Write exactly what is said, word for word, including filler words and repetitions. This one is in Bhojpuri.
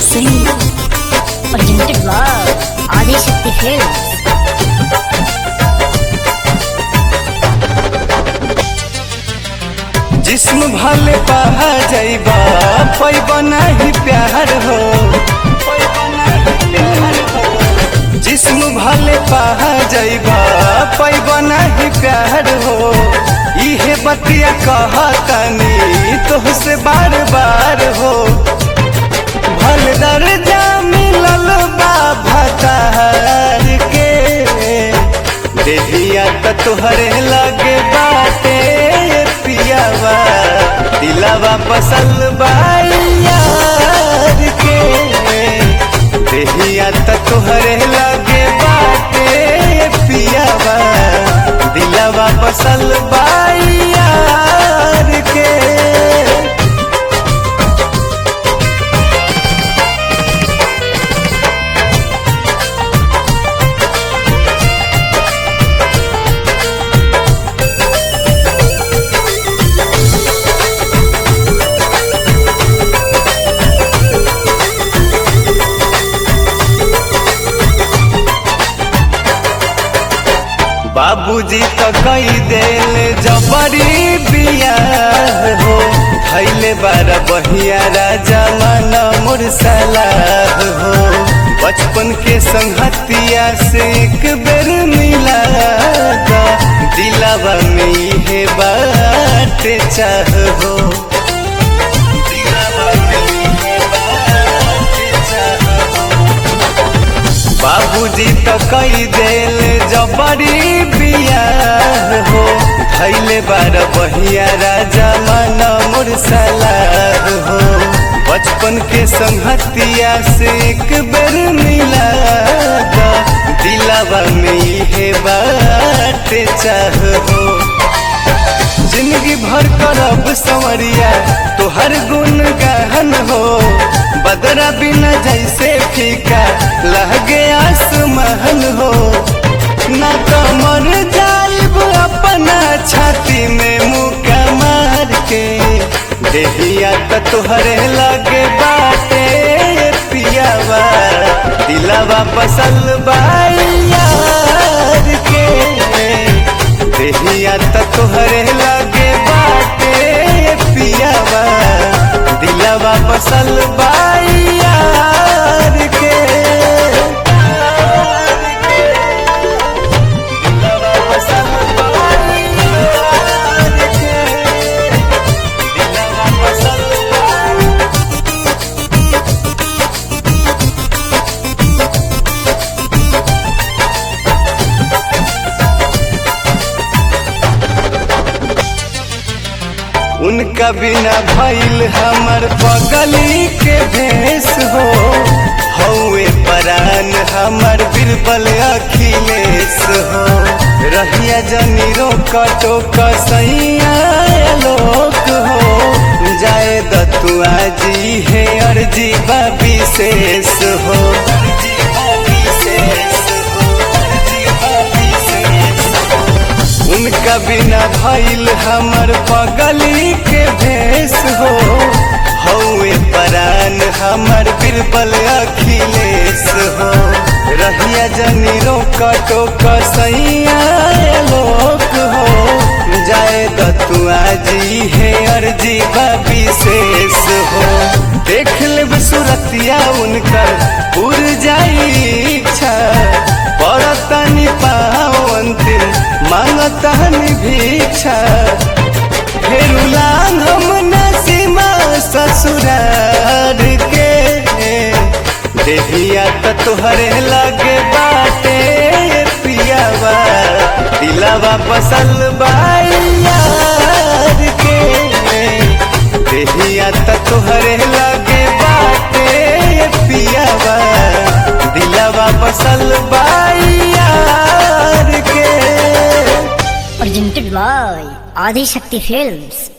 Singing presented by Adi Shakti Films. जिस्म भले पहा जाइबा पैबा नहीं प्यार हो, जिस्म भले पहा जाइबा पैबा नहीं प्यार हो। इहे बतिया कहतनी तोहसे बार बार हो। भल दर्जा मिलल बा भतार के, देहिया त तोहरे लगे बाटे पियावा, दिलावा पसल यार के। देहिया त तोहरे लगे बाटे पियावा, दिलावा पसल यार के। बाबूजी तो कई देल जबरी बिया हो, खैले बार बहिया राजा मन मुरसला हो। बचपन के संगतिया से एक बेर मिला दा, दिलावा में इहे बात चाह हो। बाबूजी तो कई देल जबरी बिया हो, खैले बार बहिया राजा मन मुरसला हो। बचपन के संगतिया से एक बेर मिला दा, दिलावा में इहे बात चाह हो। जिंदगी भर करब संवरिया तोहर गुण गहन हो, बदरा बिना जैसे फीका लगे आसमान हो। ना तो मर जाइब अपना छाती में मुका मार के, देहिया त तोहरे लगे बाटे पियावा, दिलावा पसल यार के। देहिया त तोहरे लगे बाटे पियावा, दिलावा पसल यार के। दिलावा पसल यार के, दिलावा पसल। उनका बिना भइल हमर पगली के भेष हो, हौवे परान हमर बिरबल अखिलेश हो। रहिया जनी रोक टोक सैया लोक हो, जाए दतुआ जी है अर्जी बा विशेष हो। उनका बिना भइल हमर पगली के भेष हो, हौवे परान हमर बिरबल अखिलेश हो। रहिया जनी रोक टोक सैया लोक हो, जाए दतुआ जी है अर्जी बा विशेष हो। देख लेब सुरतिया उनकर पुर जाई इच्छा, पड़तनी पाओ अंतिम मांगतनी भिक्षा। फेरू लांग हम नसीमा ससुरार के, देहिया त तोहरे लगे बाटे पियावा, दिलावा पसल यार के। देहिया त तोहरे लगे बाटे पियावा, दिलावा पसल यार के। Presented by Adi Shakti Films.